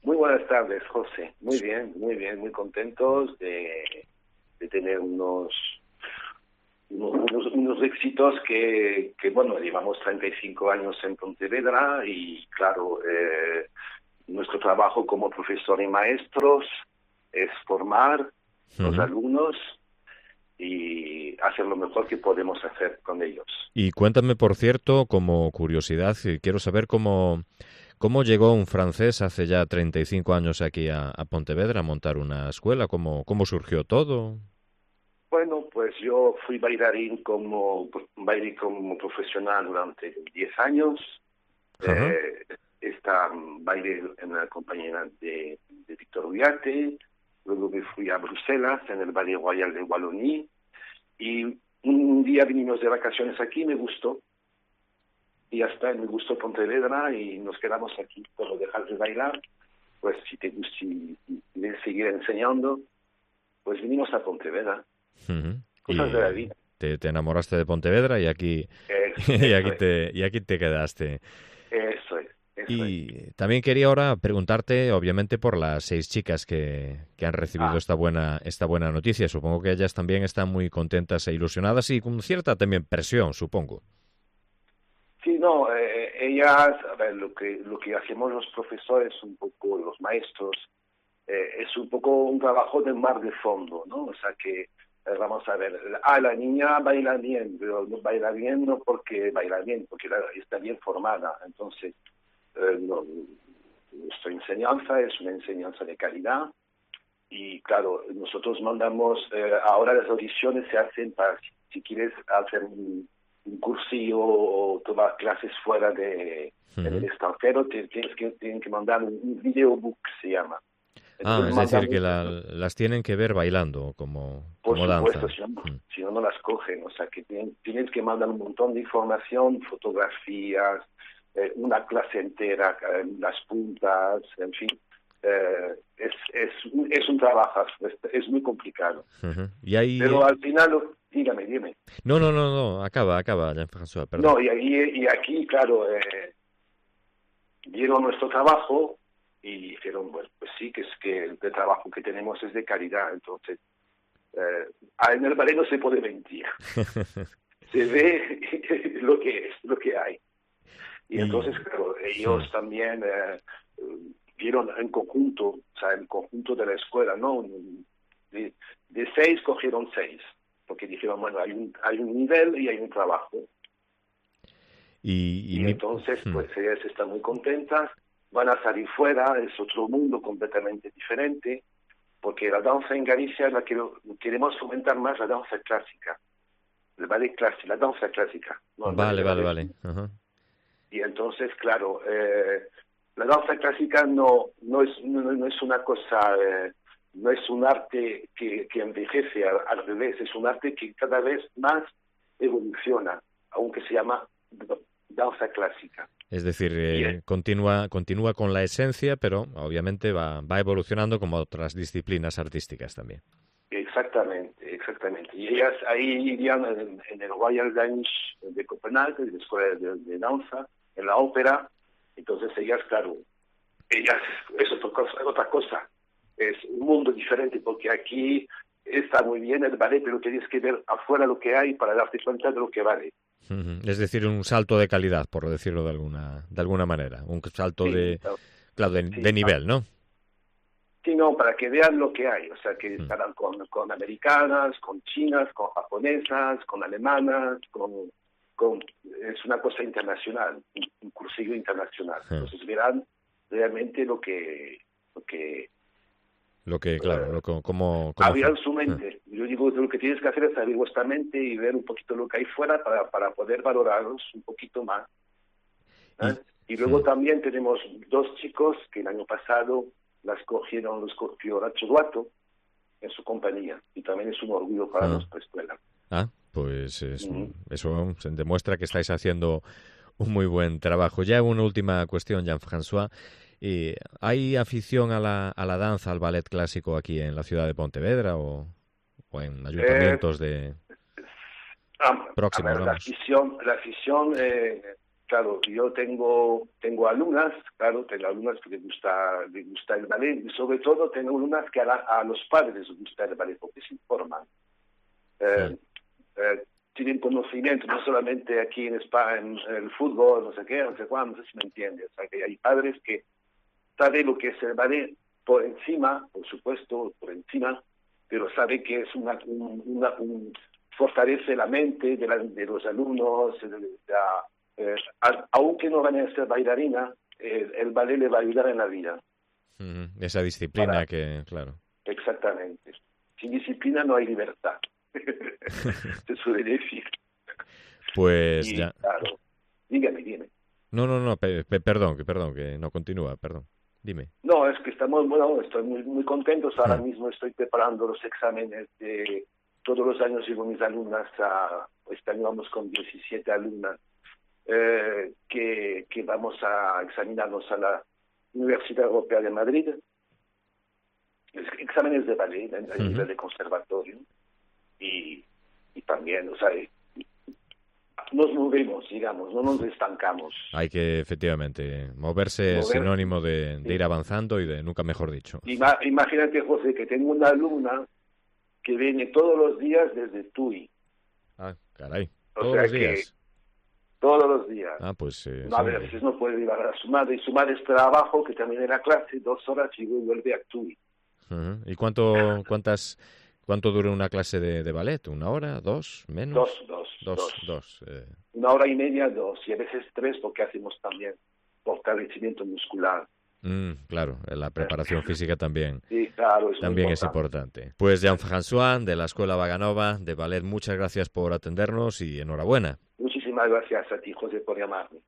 Muy buenas tardes, José. Muy bien, muy contentos de tener unos éxitos que, bueno, llevamos 35 años en Pontevedra y, claro, nuestro trabajo como profesor y maestros es formar los alumnos y hacer lo mejor que podemos hacer con ellos. Y cuéntame, por cierto, como curiosidad, quiero saber cómo llegó un francés hace ya 35 años aquí a Pontevedra a montar una escuela, cómo surgió todo. Bueno, pues yo fui bailé como profesional durante 10 años. Ajá. Bailé en la compañía de Víctor Uriarte. Luego me fui a Bruselas en el Ballet Royal de Wallonie. Y un día vinimos de vacaciones aquí, me gustó. Y ya está, me gustó Pontevedra y nos quedamos aquí por dejar de bailar. Pues si te gusta de seguir enseñando, pues vinimos a Pontevedra. Cosas de la vida. Te enamoraste de Pontevedra y aquí y aquí te quedaste. Eso es. Y también quería ahora preguntarte, obviamente, por las 6 chicas que han recibido esta buena noticia. Supongo que ellas también están muy contentas e ilusionadas y con cierta también presión, supongo. Sí, no, ellas, a ver, lo que hacemos los profesores, un poco los maestros, es un poco un trabajo de mar de fondo, ¿no? O sea que vamos a ver, la niña baila bien, pero no baila bien no porque baila bien, porque está bien formada. Entonces, nuestra enseñanza es una enseñanza de calidad y, claro, nosotros mandamos, ahora las audiciones se hacen para, si quieres hacer un cursillo o tomar clases fuera en el extranjero, tienen que mandar un videobook, se llama. Entonces, Es decir, que las tienen que ver bailando como danza. Por supuesto, si no las cogen. O sea, que tienes que mandar un montón de información, fotografías, una clase entera, las puntas, en fin. Es un trabajo, es muy complicado. Y ahí... Pero al final, dime. No, acaba, Jean-François, perdón. No, y aquí, claro, vieron nuestro trabajo y dijeron, bueno, pues sí, que es que el trabajo que tenemos es de calidad. Entonces, en el ballet no se puede mentir. Se ve lo que hay. Y entonces, claro, ellos también vieron en conjunto, o sea, el conjunto de la escuela, ¿no? De 6 cogieron 6, porque dijeron, bueno, hay un nivel y hay un trabajo. Y entonces, pues ellas están muy contentas, van a salir fuera, es otro mundo completamente diferente, porque la danza en Galicia queremos fomentar más la danza clásica, el ballet clásico, la danza clásica. ¿No? Vale. Ajá. Y entonces, claro, la danza clásica no es una cosa, no es un arte que envejece, al revés, es un arte que cada vez más evoluciona, aunque se llama danza clásica. Es decir, continúa con la esencia, pero obviamente va evolucionando como otras disciplinas artísticas también. Exactamente. Y ellas ahí irían en el Royal Danish de Copenhague, en la escuela de danza, en la ópera. Entonces ellas, claro, es otra cosa. Es un mundo diferente, porque aquí está muy bien el ballet, pero tienes que ver afuera lo que hay para darte cuenta de lo que vale. Es decir, un salto de calidad, por decirlo de alguna manera. Un salto de nivel, ¿no? Sí, no, para que vean lo que hay. O sea, que estarán con americanas, con chinas, con japonesas, con alemanas, es una cosa internacional, un cursillo internacional. Entonces verán realmente lo que abrir su mente. Yo digo, lo que tienes que hacer es abrir vuestra mente y ver un poquito lo que hay fuera para poder valorarlos un poquito más. Y luego también tenemos 2 chicos que el año pasado los cogió Nacho Duato en su compañía, y también es un orgullo para nuestra escuela. Pues eso demuestra que estáis haciendo un muy buen trabajo. Ya una última cuestión, Jean-François. ¿Hay afición a la danza, al ballet clásico aquí en la ciudad de Pontevedra o en ayuntamientos próximos? La afición, claro, yo tengo alumnas, claro, tengo alumnas que les gusta el ballet, y sobre todo tengo alumnas que a los padres les gusta el ballet porque se informan. Sí. Tienen conocimiento, no solamente aquí en España, en el fútbol, no sé qué, no sé cuándo, no sé si me entiendes. O sea, que hay padres que saben lo que es el ballet por encima, por supuesto, por encima, pero sabe que es fortalece la mente de los alumnos, aunque no van a ser bailarina, el ballet le va a ayudar en la vida. Esa disciplina que, claro. Exactamente. Sin disciplina no hay libertad. Se suele decir. Pues Y, ya. claro, dígame. No, perdón, que no continúa, perdón. Dime. No, es que estoy muy contentos. Ahora mismo estoy preparando los exámenes de todos los años. Llevo mis alumnas este año vamos con 17 alumnas que vamos a examinarnos a la Universidad Europea de Madrid. Exámenes de ballet a nivel de conservatorio y también, o sea, nos movemos, digamos, no nos estancamos. Hay que, efectivamente, moverse es sinónimo de ir avanzando y de nunca mejor dicho. Imagínate, José, que tengo una alumna que viene todos los días desde Tui. Ah, caray, todos los días. Todos los días. Ah, pues... a veces no puede llevar a su madre, y su madre espera abajo, que termine la clase, 2 horas y vuelve a Tui. ¿Y cuánto dura una clase de ballet? ¿1 hora? ¿2? ¿Menos? Dos. 1 hora y media, 2, y a veces 3, porque hacemos también fortalecimiento muscular. Claro, la preparación física también, sí, claro, también es importante. Pues Jean-François, de la Escuela Vaganova de Ballet, muchas gracias por atendernos y enhorabuena. Muchísimas gracias a ti, José, por llamarme.